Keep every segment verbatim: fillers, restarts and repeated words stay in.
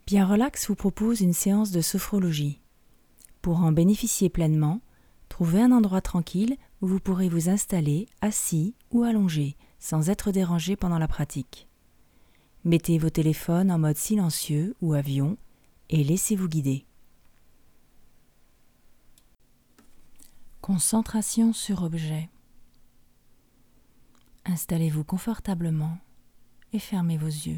Bien Relax vous propose une séance de sophrologie. Pour en bénéficier pleinement, trouvez un endroit tranquille où vous pourrez vous installer assis ou allongé sans être dérangé pendant la pratique. Mettez vos téléphones en mode silencieux ou avion et laissez-vous guider. Concentration sur objet. Installez-vous confortablement et fermez vos yeux.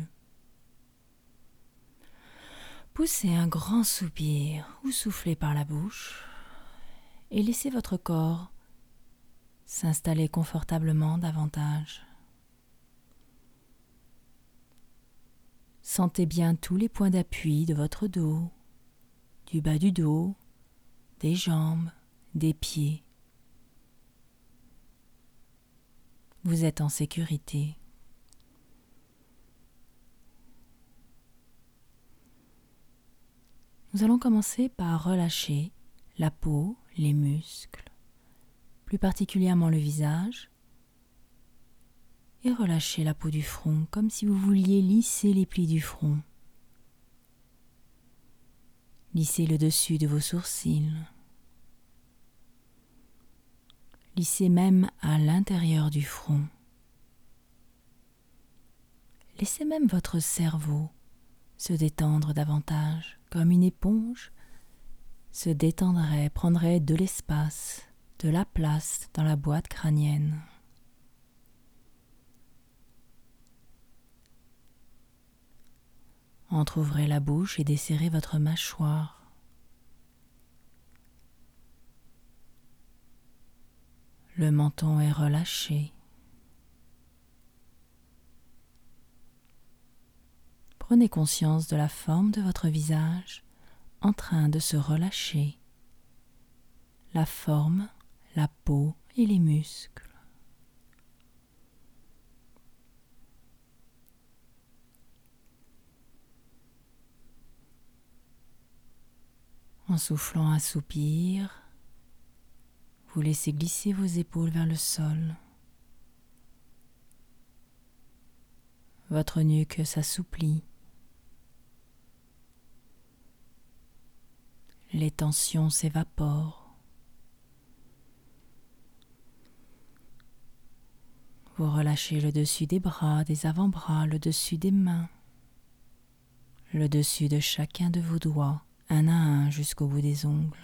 Poussez un grand soupir ou soufflez par la bouche et laissez votre corps s'installer confortablement davantage. Sentez bien tous les points d'appui de votre dos, du bas du dos, des jambes, des pieds. Vous êtes en sécurité. Nous allons commencer par relâcher la peau, les muscles, plus particulièrement le visage, et relâcher la peau du front comme si vous vouliez lisser les plis du front. Lissez le dessus de vos sourcils. Lissez même à l'intérieur du front. Laissez même votre cerveau se détendre davantage, comme une éponge se détendrait, prendrait de l'espace, de la place dans la boîte crânienne. Entrouvrez la bouche et desserrez votre mâchoire. Le menton est relâché. Prenez conscience de la forme de votre visage en train de se relâcher. La forme, la peau et les muscles. En soufflant un soupir, vous laissez glisser vos épaules vers le sol. Votre nuque s'assouplit. Les tensions s'évaporent. Vous relâchez le dessus des bras, des avant-bras, le dessus des mains, le dessus de chacun de vos doigts, un à un jusqu'au bout des ongles.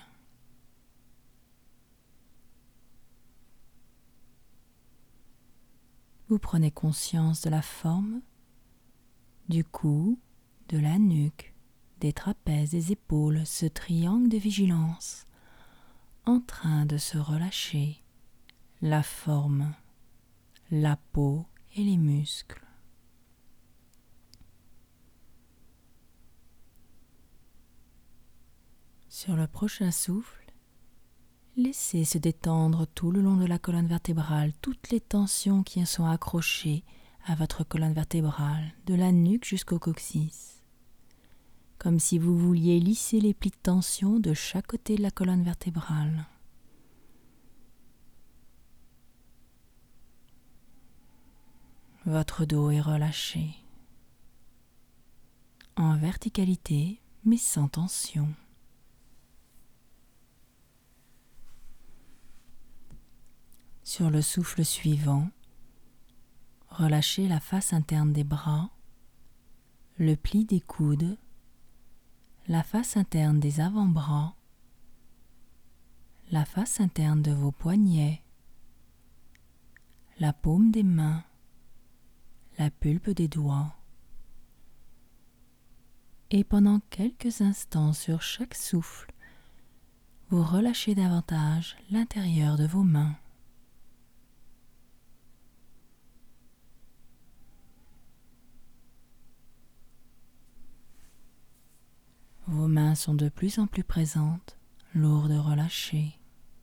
Vous prenez conscience de la forme du cou, de la nuque, des trapèzes, des épaules, ce triangle de vigilance en train de se relâcher, la forme, la peau et les muscles. Sur le prochain souffle, laissez se détendre tout le long de la colonne vertébrale toutes les tensions qui sont accrochées à votre colonne vertébrale, de la nuque jusqu'au coccyx, comme si vous vouliez lisser les plis de tension de chaque côté de la colonne vertébrale. Votre dos est relâché, en verticalité mais sans tension. Sur le souffle suivant, relâchez la face interne des bras, le pli des coudes, la face interne des avant-bras, la face interne de vos poignets, la paume des mains, la pulpe des doigts. Et pendant quelques instants sur chaque souffle, vous relâchez davantage l'intérieur de vos mains. Vos mains sont de plus en plus présentes, lourdes relâchées.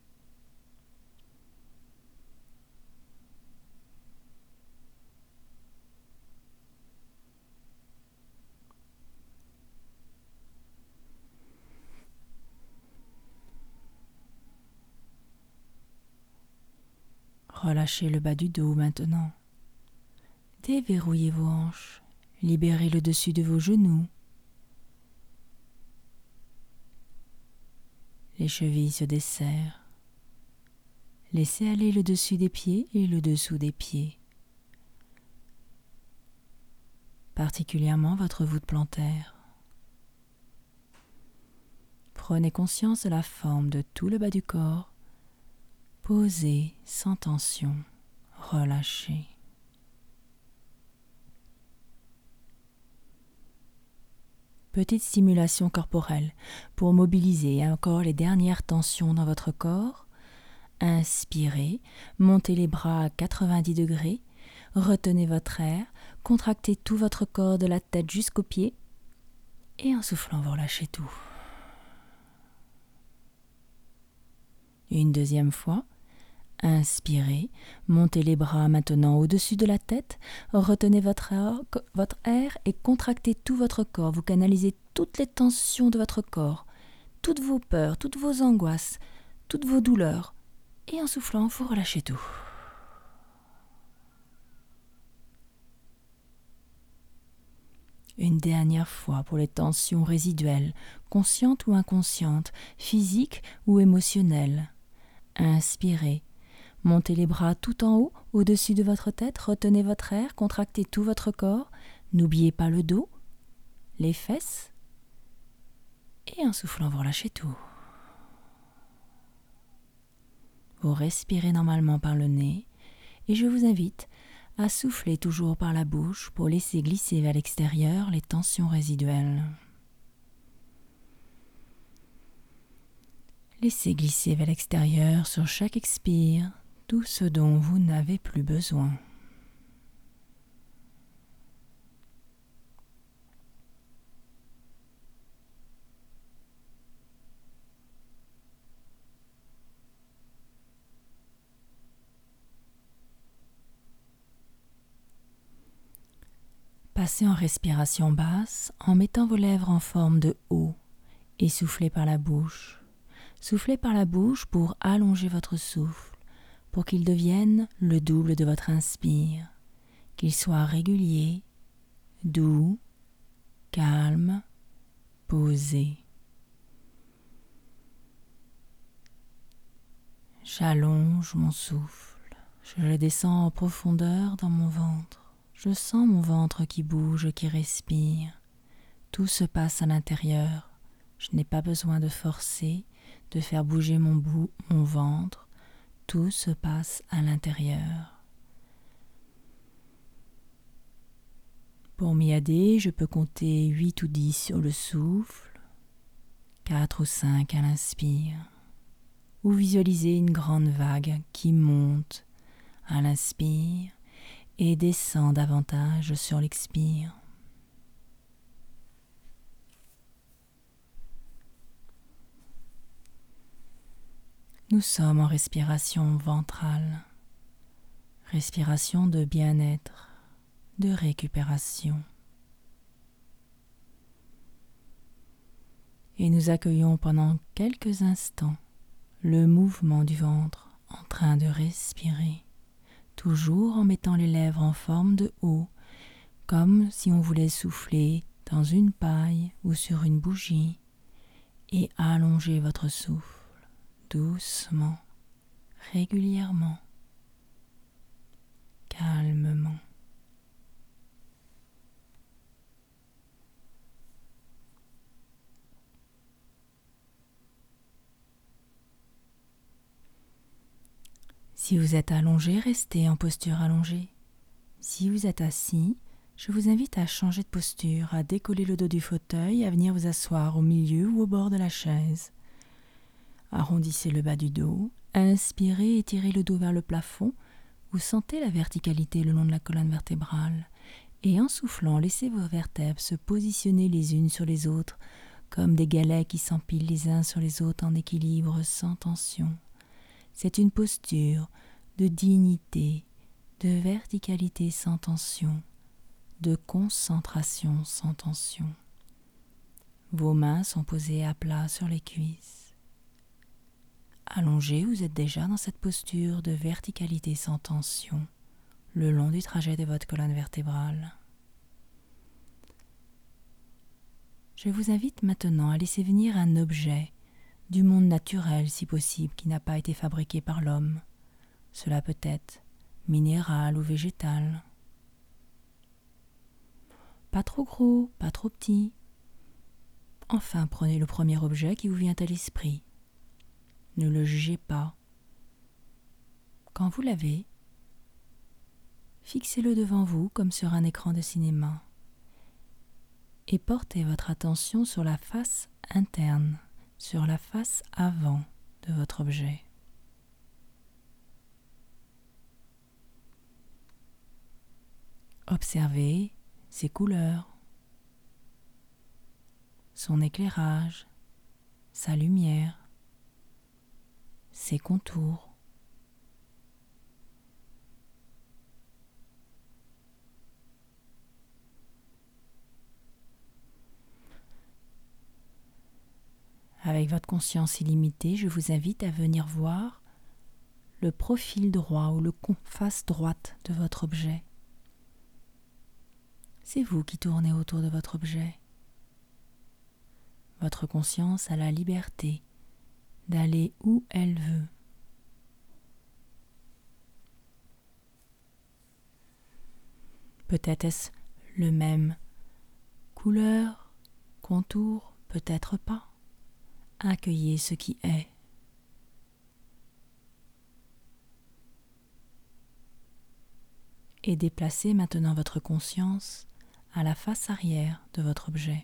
Relâchez le bas du dos maintenant. Déverrouillez vos hanches, libérez le dessus de vos genoux. Les chevilles se desserrent. Laissez aller le dessus des pieds et le dessous des pieds. Particulièrement votre voûte plantaire. Prenez conscience de la forme de tout le bas du corps, posé, sans tension, relâché. Petite stimulation corporelle pour mobiliser encore les dernières tensions dans votre corps. Inspirez, montez les bras à quatre-vingt-dix degrés, retenez votre air, contractez tout votre corps de la tête jusqu'aux pieds et en soufflant, vous relâchez tout. Une deuxième fois, inspirez, montez les bras maintenant au-dessus de la tête, retenez votre air, votre air et contractez tout votre corps. Vous canalisez toutes les tensions de votre corps, toutes vos peurs, toutes vos angoisses, toutes vos douleurs. Et en soufflant, vous relâchez tout. Une dernière fois pour les tensions résiduelles, conscientes ou inconscientes, physiques ou émotionnelles. Inspirez. Montez les bras tout en haut, au-dessus de votre tête, retenez votre air, contractez tout votre corps. N'oubliez pas le dos, les fesses. Et en soufflant, vous relâchez tout. Vous respirez normalement par le nez et je vous invite à souffler toujours par la bouche pour laisser glisser vers l'extérieur les tensions résiduelles. Laissez glisser vers l'extérieur sur chaque expire tout ce dont vous n'avez plus besoin. Passez en respiration basse en mettant vos lèvres en forme de O et soufflez par la bouche. Soufflez par la bouche pour allonger votre souffle, pour qu'il devienne le double de votre inspire, qu'il soit régulier, doux, calme, posé. J'allonge mon souffle, je le descends en profondeur dans mon ventre. Je sens mon ventre qui bouge, qui respire. Tout se passe à l'intérieur. Je n'ai pas besoin de forcer, de faire bouger mon bout, mon ventre. Tout se passe à l'intérieur. Pour m'y aider, je peux compter huit ou dix sur le souffle, quatre ou cinq à l'inspire, ou visualiser une grande vague qui monte à l'inspire et descend davantage sur l'expire. Nous sommes en respiration ventrale, respiration de bien-être, de récupération. Et nous accueillons pendant quelques instants le mouvement du ventre en train de respirer, toujours en mettant les lèvres en forme de O, comme si on voulait souffler dans une paille ou sur une bougie, et allonger votre souffle doucement, régulièrement, calmement. Si vous êtes allongé, restez en posture allongée. Si vous êtes assis, je vous invite à changer de posture, à décoller le dos du fauteuil, à venir vous asseoir au milieu ou au bord de la chaise. Arrondissez le bas du dos, inspirez et tirez le dos vers le plafond. Vous sentez la verticalité le long de la colonne vertébrale. Et en soufflant, laissez vos vertèbres se positionner les unes sur les autres, comme des galets qui s'empilent les uns sur les autres en équilibre sans tension. C'est une posture de dignité, de verticalité sans tension, de concentration sans tension. Vos mains sont posées à plat sur les cuisses. Allongé, vous êtes déjà dans cette posture de verticalité sans tension, le long du trajet de votre colonne vertébrale. Je vous invite maintenant à laisser venir un objet du monde naturel si possible qui n'a pas été fabriqué par l'homme. Cela peut être minéral ou végétal. Pas trop gros, pas trop petit. Enfin, prenez le premier objet qui vous vient à l'esprit. Ne le jugez pas. Quand vous l'avez, fixez-le devant vous comme sur un écran de cinéma et portez votre attention sur la face interne, sur la face avant de votre objet. Observez ses couleurs, son éclairage, sa lumière, ses contours. Avec votre conscience illimitée, je vous invite à venir voir le profil droit ou le face droite de votre objet. C'est vous qui tournez autour de votre objet. Votre conscience a la liberté d'aller où elle veut. Peut-être est-ce le même couleur, contour, peut-être pas. Accueillez ce qui est. Et déplacez maintenant votre conscience à la face arrière de votre objet.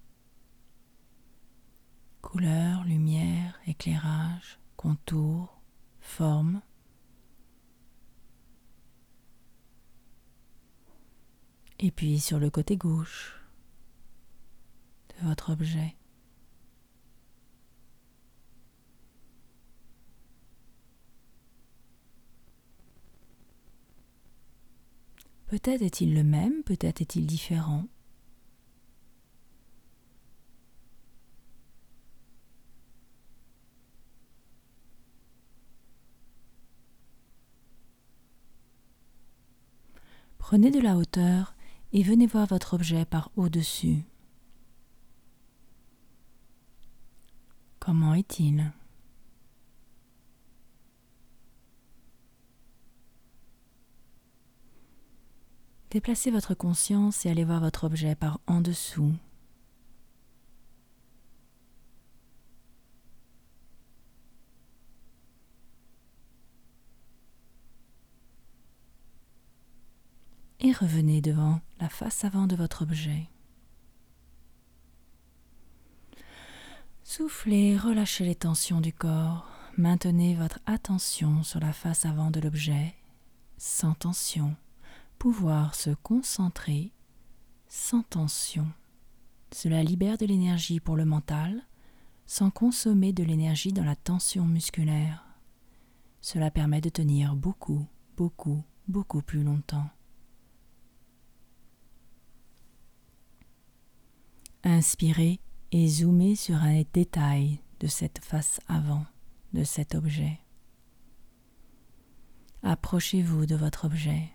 Couleur, lumière, éclairage, contour, forme. Et puis sur le côté gauche de votre objet. Peut-être est-il le même, peut-être est-il différent. Prenez de la hauteur et venez voir votre objet par au-dessus. Comment est-il ? Déplacez votre conscience et allez voir votre objet par en dessous. Et revenez devant la face avant de votre objet. Soufflez, relâchez les tensions du corps. Maintenez votre attention sur la face avant de l'objet, sans tension. Pouvoir se concentrer sans tension. Cela libère de l'énergie pour le mental, sans consommer de l'énergie dans la tension musculaire. Cela permet de tenir beaucoup, beaucoup, beaucoup plus longtemps. Inspirez et zoomez sur un détail de cette face avant, de cet objet. Approchez-vous de votre objet.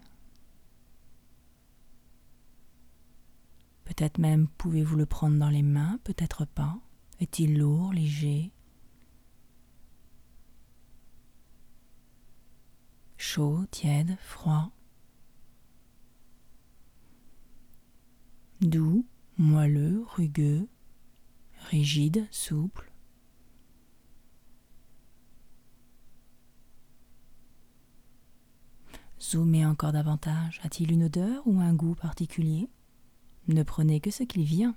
Peut-être même pouvez-vous le prendre dans les mains, peut-être pas. Est-il lourd, léger? Chaud, tiède, froid? Doux, moelleux, rugueux, rigide, souple? Zoomez encore davantage. A-t-il une odeur ou un goût particulier? Ne prenez que ce qu'il vient.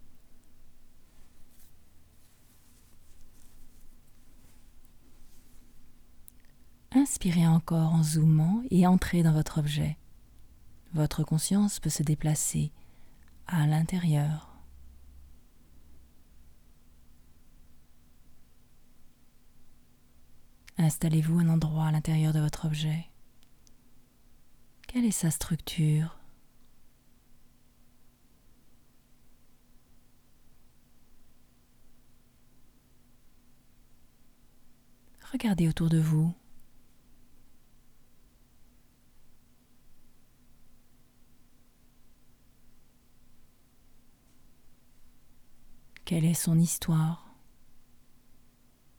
Inspirez encore en zoomant et entrez dans votre objet. Votre conscience peut se déplacer à l'intérieur. Installez-vous un endroit à l'intérieur de votre objet. Quelle est sa structure? Regardez autour de vous. Quelle est son histoire?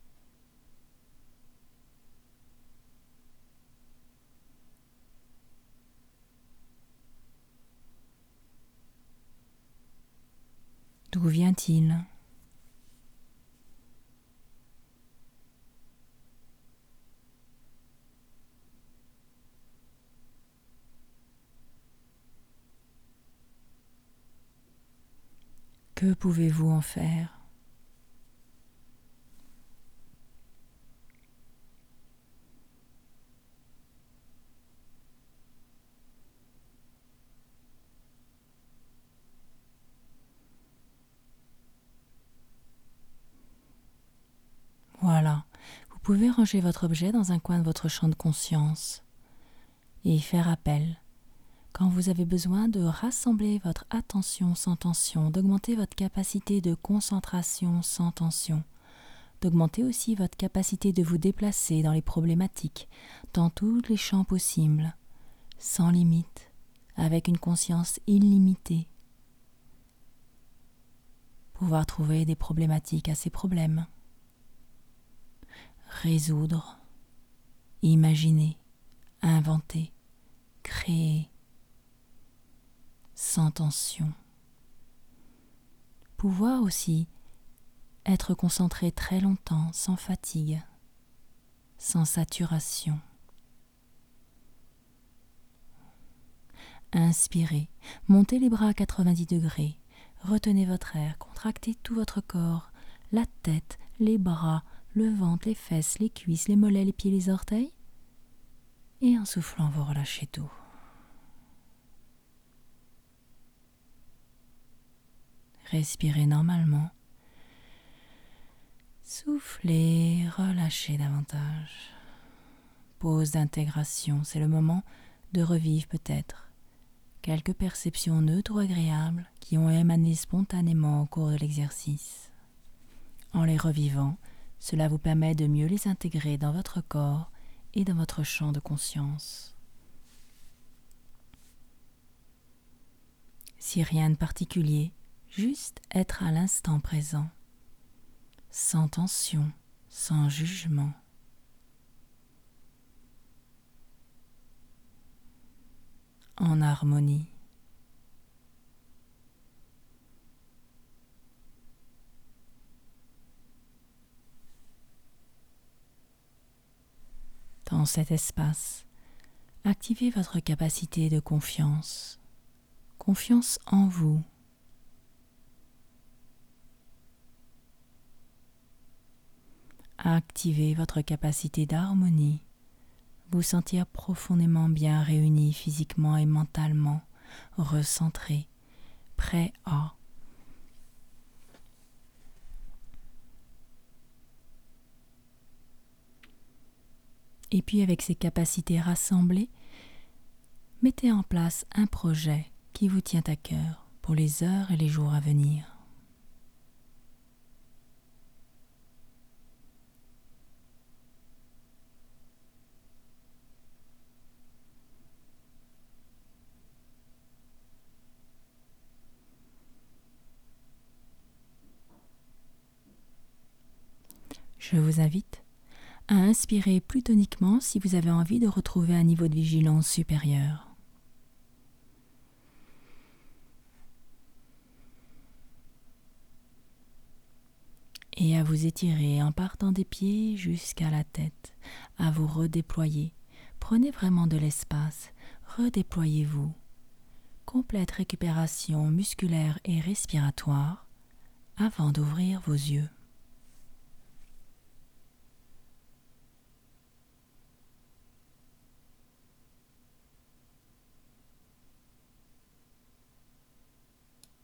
D'où vient-il? Que pouvez-vous en faire? Voilà, vous pouvez ranger votre objet dans un coin de votre champ de conscience et y faire appel. Quand vous avez besoin de rassembler votre attention sans tension, d'augmenter votre capacité de concentration sans tension, d'augmenter aussi votre capacité de vous déplacer dans les problématiques, dans tous les champs possibles, sans limite, avec une conscience illimitée. Pouvoir trouver des problématiques à ces problèmes. Résoudre, imaginer, inventer, créer, sans tension. Pouvoir aussi être concentré très longtemps, sans fatigue, sans saturation. Inspirez, montez les bras à quatre-vingt-dix degrés, retenez votre air, contractez tout votre corps, la tête, les bras, le ventre, les fesses, les cuisses, les mollets, les pieds, les orteils. Et en soufflant, vous relâchez tout. Respirez normalement. Soufflez, relâchez davantage. Pause d'intégration, c'est le moment de revivre peut-être quelques perceptions neutres ou agréables qui ont émané spontanément au cours de l'exercice. En les revivant, cela vous permet de mieux les intégrer dans votre corps et dans votre champ de conscience. Si rien de particulier, juste être à l'instant présent, sans tension, sans jugement. En harmonie. Dans cet espace, activez votre capacité de confiance, confiance en vous. Activez votre capacité d'harmonie, vous sentir profondément bien réunis physiquement et mentalement, recentrés, prêts à. Et puis avec ces capacités rassemblées, mettez en place un projet qui vous tient à cœur pour les heures et les jours à venir. Je vous invite à inspirer plus toniquement si vous avez envie de retrouver un niveau de vigilance supérieur. Et à vous étirer en partant des pieds jusqu'à la tête, à vous redéployer. Prenez vraiment de l'espace, redéployez-vous. Complète récupération musculaire et respiratoire avant d'ouvrir vos yeux.